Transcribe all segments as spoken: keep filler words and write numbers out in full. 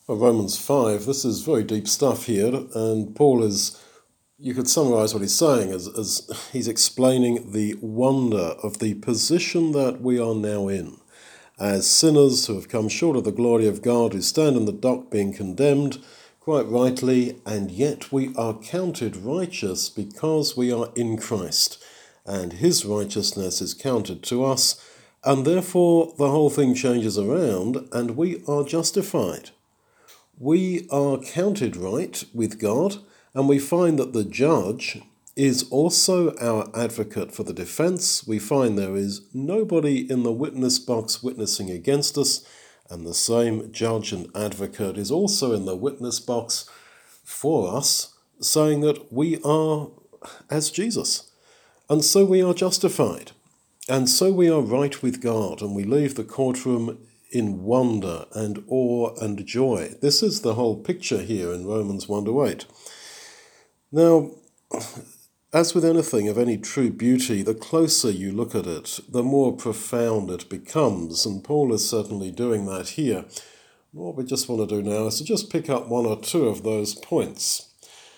Well, Romans five, this is very deep stuff here, and Paul is, you could summarize what he's saying as, as he's explaining the wonder of the position that we are now in, as sinners who have come short of the glory of God, who stand in the dock being condemned, quite rightly, and yet we are counted righteous because we are in Christ, and his righteousness is counted to us, and therefore the whole thing changes around, and we are justified. We are counted right with God, and we find that the judge is also our advocate for the defense. We find there is nobody in the witness box witnessing against us, and the same judge and advocate is also in the witness box for us, saying that we are as Jesus. And so we are justified, and so we are right with God, and we leave the courtroom in wonder and awe and joy. This is the whole picture here in Romans one to eight. Now, as with anything of any true beauty, the closer you look at it, the more profound it becomes, and Paul is certainly doing that here. What we just want to do now is to just pick up one or two of those points.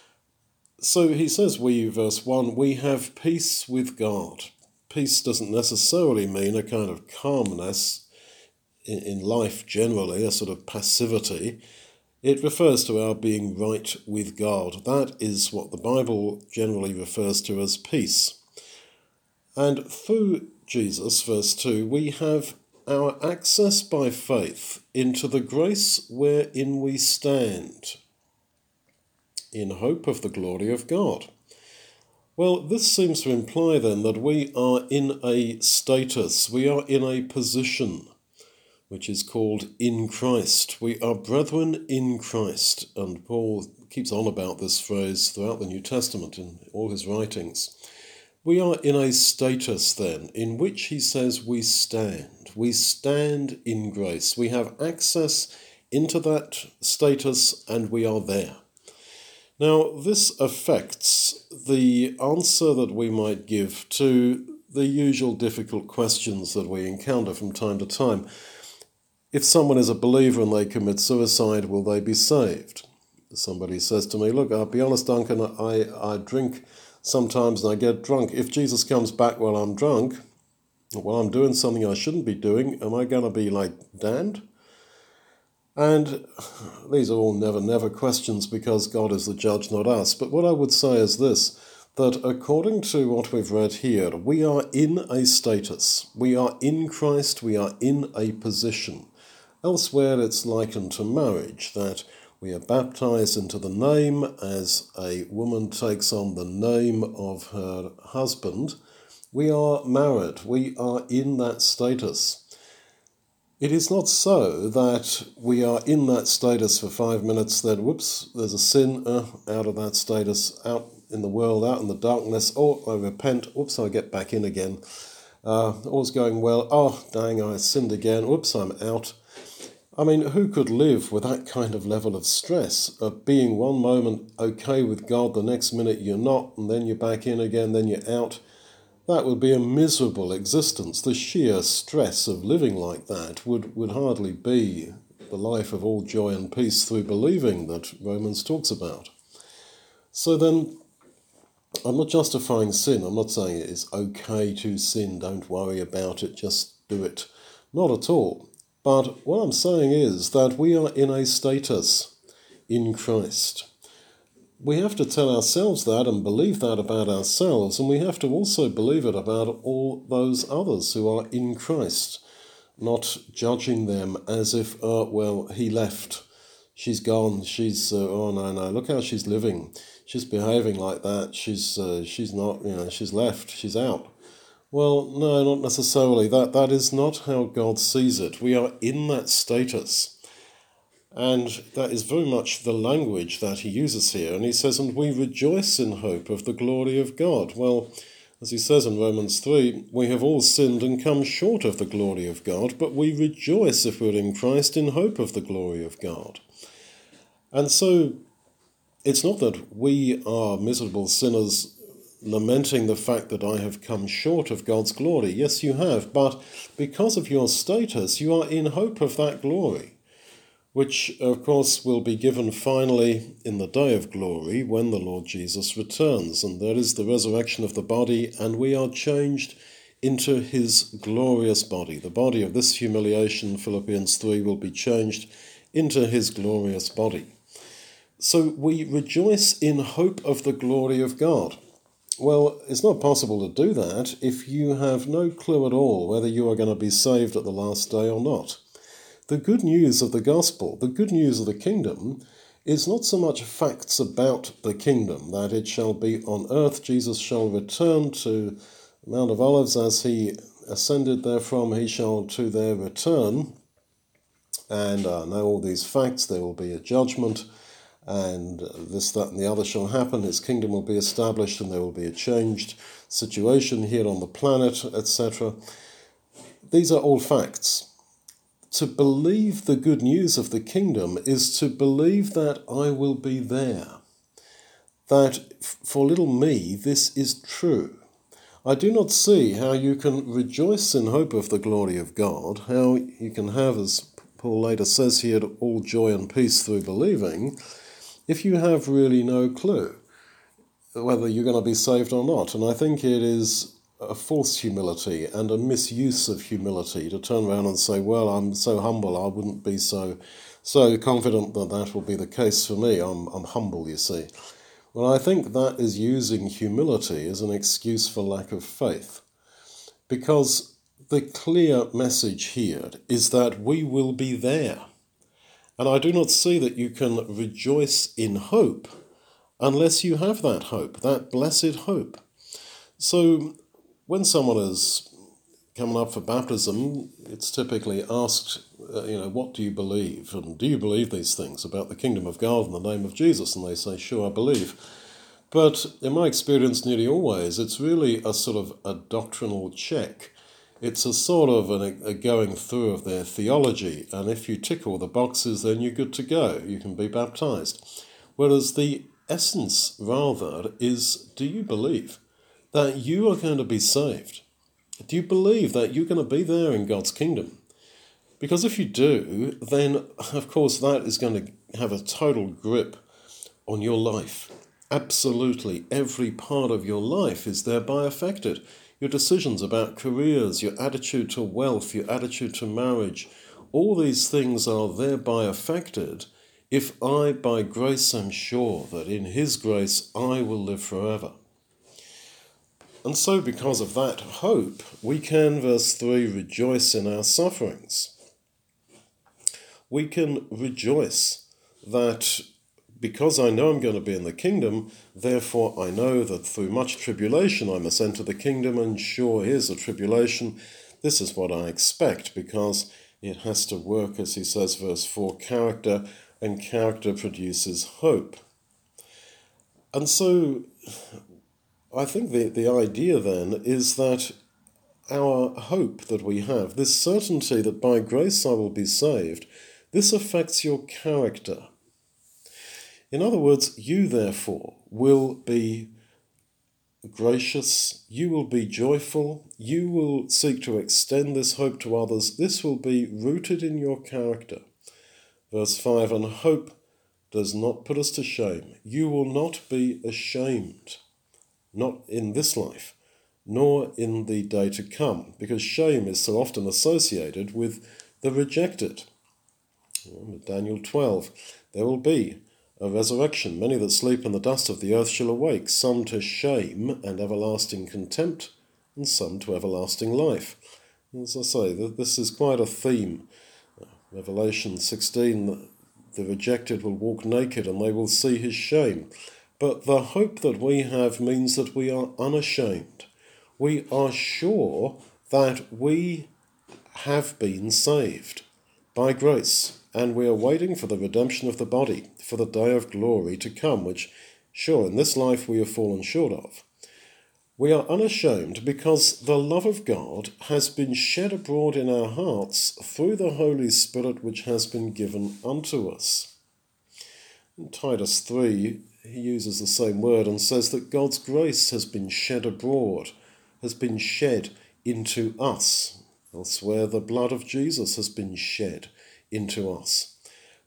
So he says, we, verse one, we have peace with God. Peace doesn't necessarily mean a kind of calmness in life generally, a sort of passivity. It refers to our being right with God. That is what the Bible generally refers to as peace. And through Jesus, verse two, we have our access by faith into the grace wherein we stand, in hope of the glory of God. Well, this seems to imply then that we are in a status, we are in a position, which is called in Christ. We are brethren in Christ. And Paul keeps on about this phrase throughout the New Testament in all his writings. We are in a status then in which he says we stand. We stand in grace. We have access into that status and we are there. Now, this affects the answer that we might give to the usual difficult questions that we encounter from time to time. If someone is a believer and they commit suicide, will they be saved? Somebody says to me, look, I'll be honest, Duncan, I, I drink sometimes and I get drunk. If Jesus comes back while I'm drunk, while I'm doing something I shouldn't be doing, am I going to be like damned? And these are all never, never questions because God is the judge, not us. But what I would say is this, that according to what we've read here, we are in a status. We are in Christ. We are in a position. Elsewhere, it's likened to marriage, that we are baptized into the name as a woman takes on the name of her husband. We are married. We are in that status. It is not so that we are in that status for five minutes, then whoops, there's a sin, uh, out of that status, out in the world, out in the darkness, oh, I repent, whoops, I get back in again. Uh, all's going well, oh, dang, I sinned again, whoops, I'm out. I mean, who could live with that kind of level of stress, of being one moment okay with God, the next minute you're not, and then you're back in again, then you're out? That would be a miserable existence. The sheer stress of living like that would, would hardly be the life of all joy and peace through believing that Romans talks about. So then, I'm not justifying sin. I'm not saying it is okay to sin. Don't worry about it. Just do it. Not at all. But what I'm saying is that we are in a status in Christ. We have to tell ourselves that and believe that about ourselves, and we have to also believe it about all those others who are in Christ, not judging them as if, oh, well, he left, she's gone, she's, uh, oh, no, no, look how she's living, she's behaving like that, she's, uh, she's not, you know, she's left, she's out. Well, no, not necessarily. That That is not how God sees it. We are in that status. And that is very much the language that he uses here. And he says, and we rejoice in hope of the glory of God. Well, as he says in Romans three, we have all sinned and come short of the glory of God, but we rejoice if we're in Christ in hope of the glory of God. And so it's not that we are miserable sinners lamenting the fact that I have come short of God's glory. Yes, you have, but because of your status, you are in hope of that glory. which of course will be given finally in the day of glory when the Lord Jesus returns. And that is the resurrection of the body, and we are changed into his glorious body. The body of this humiliation, Philippians three, will be changed into his glorious body. So we rejoice in hope of the glory of God. Well, it's not possible to do that if you have no clue at all whether you are going to be saved at the last day or not. The good news of the gospel, the good news of the kingdom, is not so much facts about the kingdom, that it shall be on earth, Jesus shall return to the Mount of Olives as he ascended therefrom, he shall to their return, and uh, know all these facts, there will be a judgment, and this, that, and the other shall happen, his kingdom will be established, and there will be a changed situation here on the planet, et cetera. These are all facts. To believe the good news of the kingdom is to believe that I will be there, that for little me this is true. I do not see how you can rejoice in hope of the glory of God, how you can have, as Paul later says here, all joy and peace through believing, if you have really no clue whether you're going to be saved or not. And I think it is a false humility and a misuse of humility to turn around and say, well, I'm so humble, I wouldn't be so so confident that that will be the case for me. I'm, I'm humble, you see. Well, I think that is using humility as an excuse for lack of faith, because the clear message here is that we will be there. And I do not see that you can rejoice in hope unless you have that hope, that blessed hope. So when someone is coming up for baptism, it's typically asked, uh, you know, what do you believe? And do you believe these things about the kingdom of God in the name of Jesus? And they say, sure, I believe. But in my experience, nearly always, it's really a sort of a doctrinal check. It's a sort of an, a going through of their theology, and if you tick all the boxes, then you're good to go. You can be baptized. Whereas the essence, rather, is, do you believe that you are going to be saved? Do you believe that you're going to be there in God's kingdom? Because if you do, then, of course, that is going to have a total grip on your life. Absolutely every part of your life is thereby affected. Your decisions about careers, your attitude to wealth, your attitude to marriage, all these things are thereby affected if I, by grace, am sure that in his grace I will live forever. And so because of that hope, we can, verse three, rejoice in our sufferings. We can rejoice that because I know I'm going to be in the kingdom, therefore I know that through much tribulation I must enter the kingdom, and sure, here's a tribulation. This is what I expect, because it has to work, as he says, verse four, character, and character produces hope. And so I think the, the idea then is that our hope that we have, this certainty that by grace I will be saved, this affects your character. In other words, you therefore will be gracious, you will be joyful, you will seek to extend this hope to others. This will be rooted in your character. Verse five, and hope does not put us to shame. You will not be ashamed, not in this life, nor in the day to come, because shame is so often associated with the rejected. Daniel twelve, there will be a resurrection. Many that sleep in the dust of the earth shall awake, some to shame and everlasting contempt, and some to everlasting life. As I say, this is quite a theme. Revelation sixteen, the rejected will walk naked and they will see his shame. But the hope that we have means that we are unashamed. We are sure that we have been saved by grace, and we are waiting for the redemption of the body, for the day of glory to come, which, sure, in this life we have fallen short of. We are unashamed because the love of God has been shed abroad in our hearts through the Holy Spirit which has been given unto us. In Titus three, he uses the same word and says that God's grace has been shed abroad, has been shed into us. Elsewhere, the blood of Jesus has been shed into us.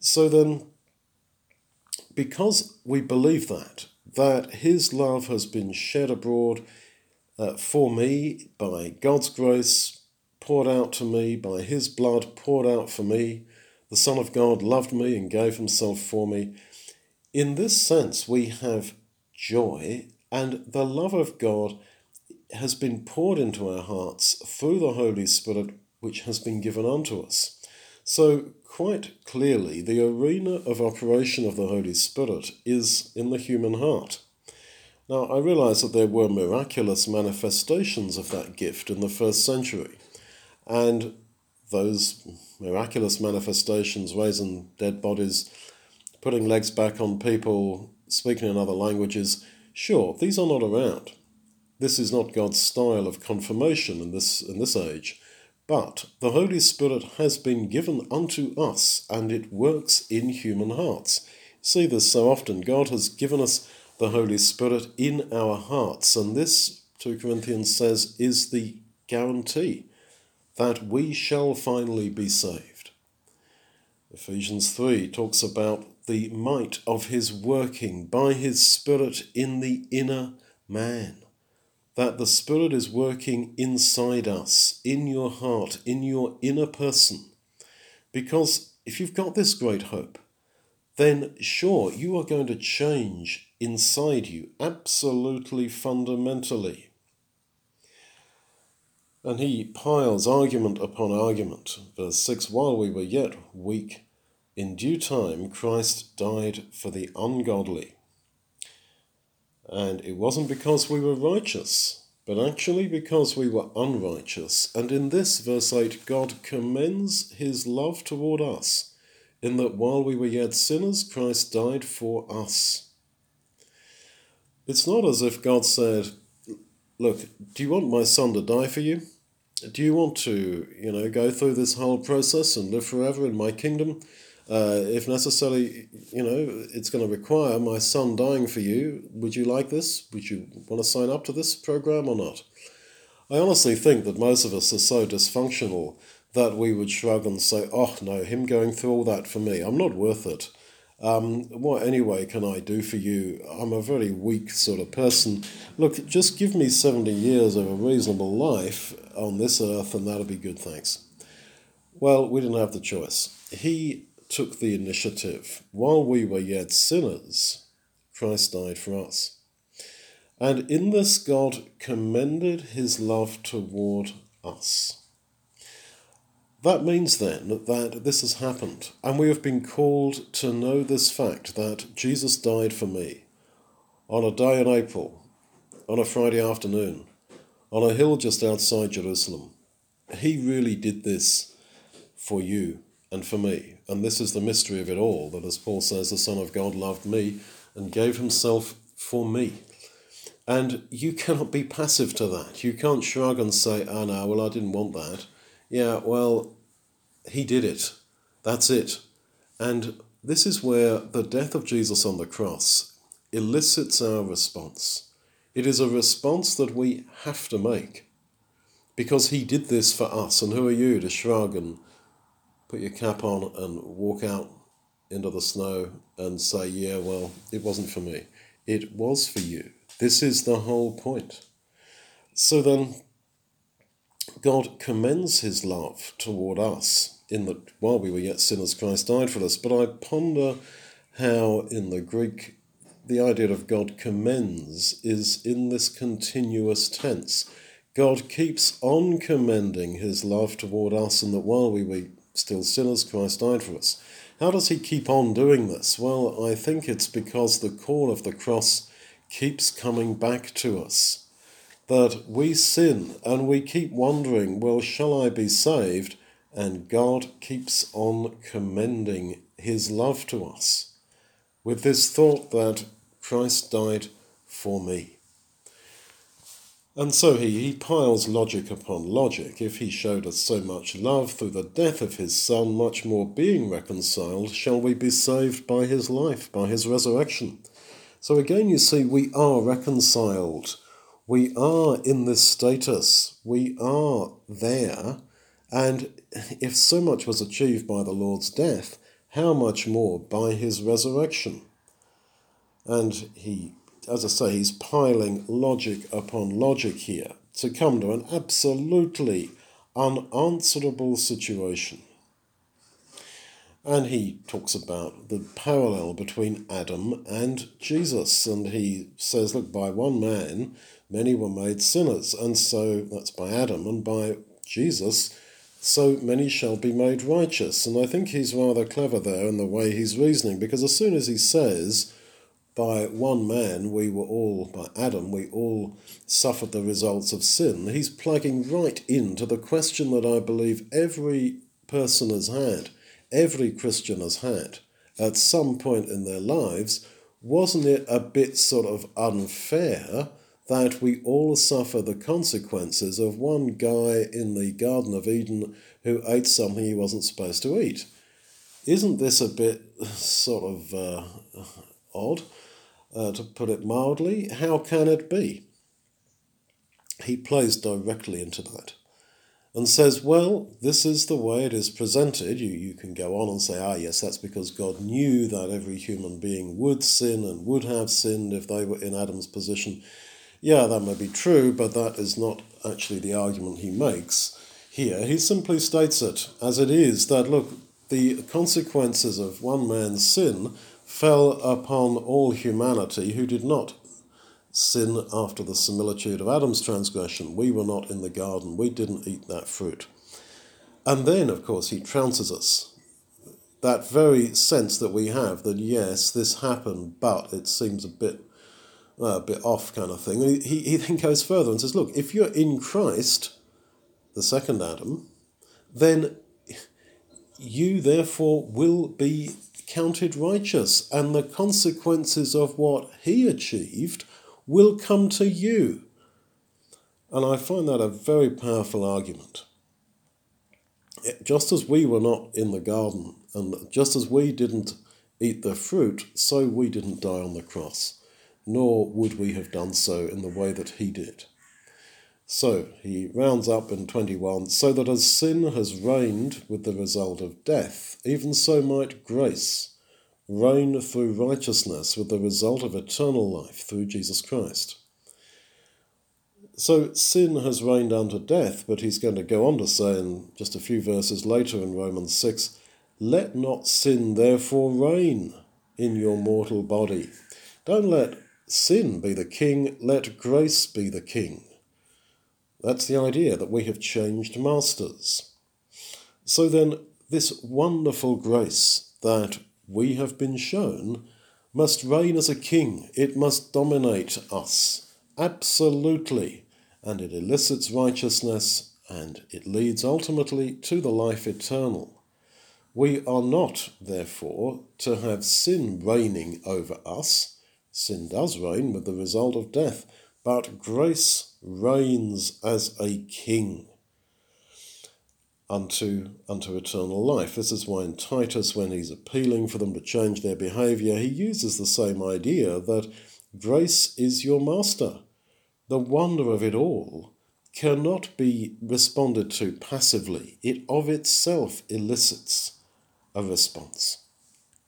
So then, because we believe that, that his love has been shed abroad uh, for me by God's grace, poured out to me by his blood, poured out for me, the Son of God loved me and gave himself for me. In this sense, we have joy, and the love of God has been poured into our hearts through the Holy Spirit, which has been given unto us. So, quite clearly, the arena of operation of the Holy Spirit is in the human heart. Now, I realize that there were miraculous manifestations of that gift in the first century, and those miraculous manifestations, raising dead bodies, putting legs back on people, speaking in other languages, sure, these are not around. This is not God's style of confirmation in this, in this age. But the Holy Spirit has been given unto us, and it works in human hearts. See this so often. God has given us the Holy Spirit in our hearts, and this, two Corinthians says, is the guarantee that we shall finally be saved. Ephesians three talks about the might of his working by his Spirit in the inner man. That the Spirit is working inside us, in your heart, in your inner person. Because if you've got this great hope, then sure, you are going to change inside you, absolutely fundamentally. And he piles argument upon argument. Verse six, while we were yet weak, in due time Christ died for the ungodly. And it wasn't because we were righteous, but actually because we were unrighteous. And in this, verse eight, God commends his love toward us, in that while we were yet sinners, Christ died for us. It's not as if God said, look, do you want my son to die for you? Do you want to, you know, go through this whole process and live forever in my kingdom? Uh, if necessarily, you know, it's going to require my son dying for you. Would you like this? Would you want to sign up to this program or not? I honestly think that most of us are so dysfunctional that we would shrug and say, oh no, him going through all that for me, I'm not worth it. Um, what anyway can I do for you? I'm a very weak sort of person. Look, just give me seventy years of a reasonable life on this earth and that'll be good, thanks. Well, we didn't have the choice. He took the initiative. While we were yet sinners, Christ died for us. And in this, God commended his love toward us. That means then that this has happened, and we have been called to know this fact that Jesus died for me on a day in April, on a Friday afternoon, on a hill just outside Jerusalem. He really did this for you and for me. And this is the mystery of it all, that as Paul says, the Son of God loved me and gave himself for me. And you cannot be passive to that. You can't shrug and say, oh no, well, I didn't want that. Yeah, well, he did it. That's it. And this is where the death of Jesus on the cross elicits our response. It is a response that we have to make because he did this for us. And who are you to shrug and put your cap on and walk out into the snow and say, yeah, well, it wasn't for me. It was for you. This is the whole point. So then, God commends his love toward us in that while we were yet sinners, Christ died for us. But I ponder how in the Greek, the idea of God commends is in this continuous tense. God keeps on commending his love toward us, and that while we were still sinners, Christ died for us. How does he keep on doing this? Well, I think it's because the call of the cross keeps coming back to us. That we sin and we keep wondering, well, shall I be saved? And God keeps on commending his love to us with this thought that Christ died for me. And so he, he piles logic upon logic. If he showed us so much love through the death of his Son, much more being reconciled, shall we be saved by his life, by his resurrection. So again, you see, we are reconciled. We are in this status. We are there. And if so much was achieved by the Lord's death, how much more by his resurrection? And he, as I say, he's piling logic upon logic here to come to an absolutely unanswerable situation. And he talks about the parallel between Adam and Jesus. And he says, look, by one man, many were made sinners. And so that's by Adam, and by Jesus, so many shall be made righteous. And I think he's rather clever there in the way he's reasoning, because as soon as he says, by one man we were all, by Adam, we all suffered the results of sin, he's plugging right into the question that I believe every person has had, every Christian has had, at some point in their lives. Wasn't it a bit sort of unfair that we all suffer the consequences of one guy in the Garden of Eden who ate something he wasn't supposed to eat? Isn't this a bit sort of uh, odd, uh, to put it mildly? How can it be? He plays directly into that and says, well, this is the way it is presented. You, you can go on and say, ah, yes, that's because God knew that every human being would sin and would have sinned if they were in Adam's position. Yeah, that may be true, but that is not actually the argument he makes here. He simply states it as it is, that, look, the consequences of one man's sin fell upon all humanity who did not sin after the similitude of Adam's transgression. We were not in the garden. We didn't eat that fruit. And then, of course, he trounces us. That very sense that we have that, yes, this happened, but it seems a bit uh, a bit off kind of thing. And he, he then goes further and says, look, if you're in Christ, the second Adam, then you therefore will be counted righteous, and the consequences of what he achieved will come to you. And I find that a very powerful argument. Just as we were not in the garden, and just as we didn't eat the fruit, so we didn't die on the cross, nor would we have done so in the way that he did. So he rounds up in twenty-one, so that as sin has reigned with the result of death, even so might grace reign through righteousness with the result of eternal life through Jesus Christ. So sin has reigned unto death, but he's going to go on to say in just a few verses later in Romans six, let not sin therefore reign in your mortal body. Don't let sin be the king, let grace be the king. That's the idea, that we have changed masters. So then, this wonderful grace that we have been shown must reign as a king. It must dominate us, absolutely. And it elicits righteousness, and it leads ultimately to the life eternal. We are not, therefore, to have sin reigning over us. Sin does reign with the result of death, but grace reigns as a king unto, unto eternal life. This is why in Titus, when he's appealing for them to change their behaviour, he uses the same idea that grace is your master. The wonder of it all cannot be responded to passively. It of itself elicits a response.